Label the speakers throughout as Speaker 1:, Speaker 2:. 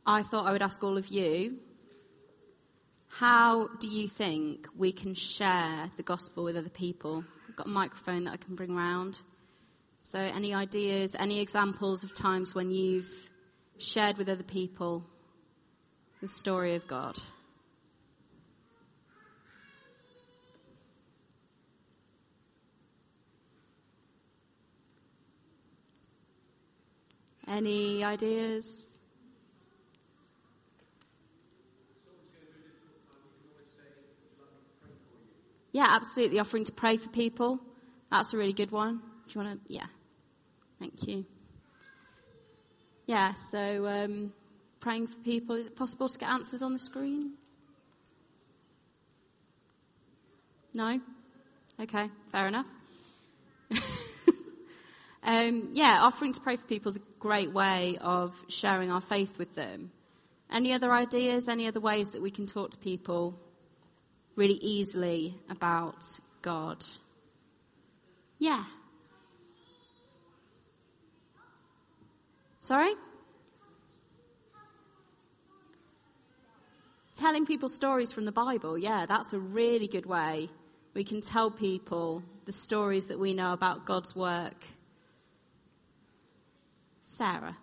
Speaker 1: I thought I would ask all of you, how do you think we can share the gospel with other people? I've got a microphone that I can bring round. So any ideas, any examples of times when you've shared with other people the story of God? Any ideas? Yeah, absolutely. Offering to pray for people. That's a really good one. Do you want to? Yeah. Thank you. Yeah, so praying for people. Is it possible to get answers on the screen? No? Okay, fair enough. Yeah, offering to pray for people is a great way of sharing our faith with them. Any other ideas, any other ways that we can talk to people really easily about God? Yeah. Sorry? Telling people stories from the Bible. Yeah, that's a really good way. We can tell people the stories that we know about God's work. Sarah?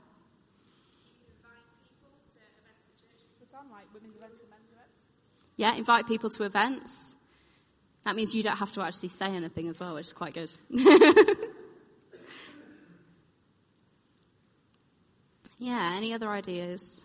Speaker 1: Yeah, invite people to events. That means you don't have to actually say anything as well, which is quite good. Yeah, any other ideas?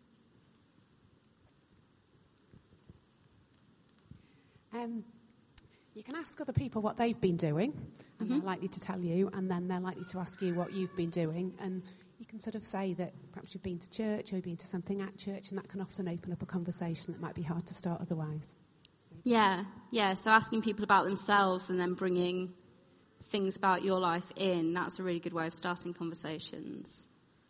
Speaker 2: You can ask other people what they've been doing, and they're likely to tell you, and then they're likely to ask you what you've been doing, and you can sort of say that perhaps you've been to church or you've been to something at church, and that can often open up a conversation that might be hard to start otherwise.
Speaker 1: Yeah, so asking people about themselves and then bringing things about your life in, that's a really good way of starting conversations.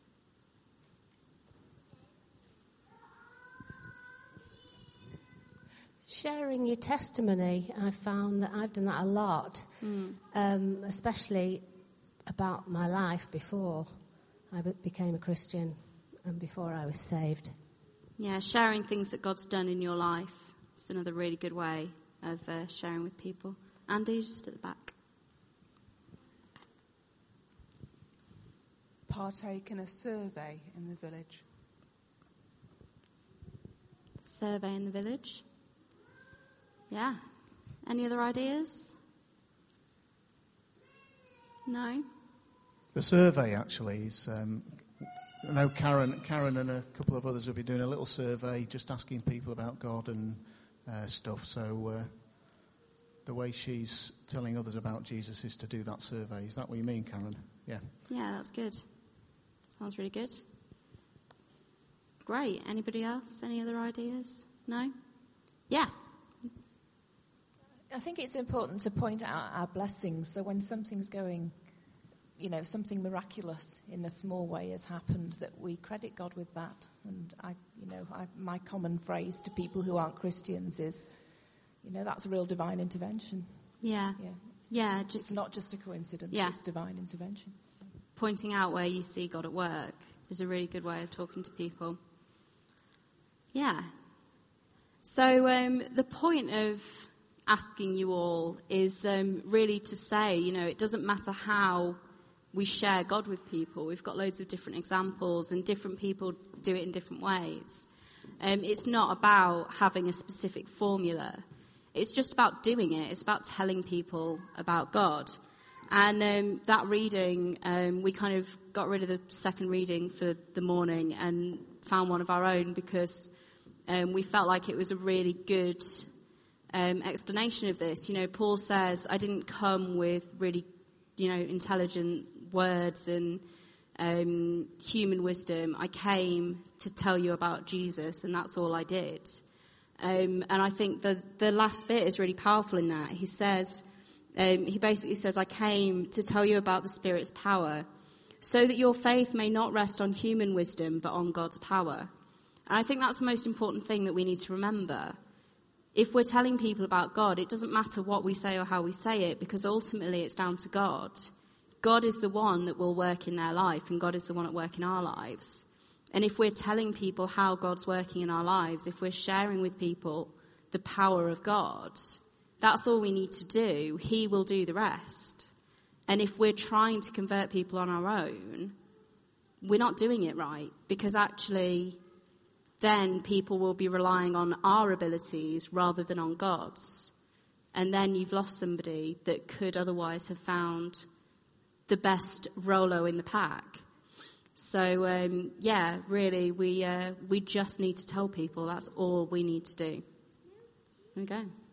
Speaker 3: Sharing your testimony, I found that I've done that a lot, especially about my life before I became a Christian and before I was saved.
Speaker 1: Yeah, sharing things that God's done in your life is another really good way of sharing with people. Andy, just at the back.
Speaker 4: Partake in a survey in the village.
Speaker 1: Survey in the village. Yeah. Any other ideas? No?
Speaker 5: The survey actually is, I know Karen and a couple of others will be doing a little survey just asking people about God and stuff. So the way she's telling others about Jesus is to do that survey. Is that what you mean, Karen? Yeah. Yeah,
Speaker 1: that's good. Sounds really good. Great. Anybody else? Any other ideas? No? Yeah.
Speaker 6: I think it's important to point out our blessings. So when something's going, something miraculous in a small way has happened, that we credit God with that. And my common phrase to people who aren't Christians is, that's a real divine intervention.
Speaker 1: Yeah.
Speaker 6: It's not just a coincidence.
Speaker 1: Yeah.
Speaker 6: It's divine intervention.
Speaker 1: Pointing out where you see God at work is a really good way of talking to people. Yeah. So the point of asking you all is really to say, it doesn't matter how we share God with people. We've got loads of different examples and different people do it in different ways. It's not about having a specific formula. It's just about doing it. It's about telling people about God. And that reading, we kind of got rid of the second reading for the morning and found one of our own because we felt like it was a really good explanation of this. Paul says, I didn't come with really, intelligent words and human wisdom. I came to tell you about Jesus, and that's all I did. And I think the last bit is really powerful in that. He says, he basically says, I came to tell you about the Spirit's power, so that your faith may not rest on human wisdom, but on God's power. And I think that's the most important thing that we need to remember. If we're telling people about God, it doesn't matter what we say or how we say it, because ultimately it's down to God. God is the one that will work in their life, and God is the one at work in our lives. And if we're telling people how God's working in our lives, if we're sharing with people the power of God, that's all we need to do. He will do the rest. And if we're trying to convert people on our own, we're not doing it right, because actually then people will be relying on our abilities rather than on God's. And then you've lost somebody that could otherwise have found the best Rolo in the pack. So, really, we just need to tell people. That's all we need to do. There we go.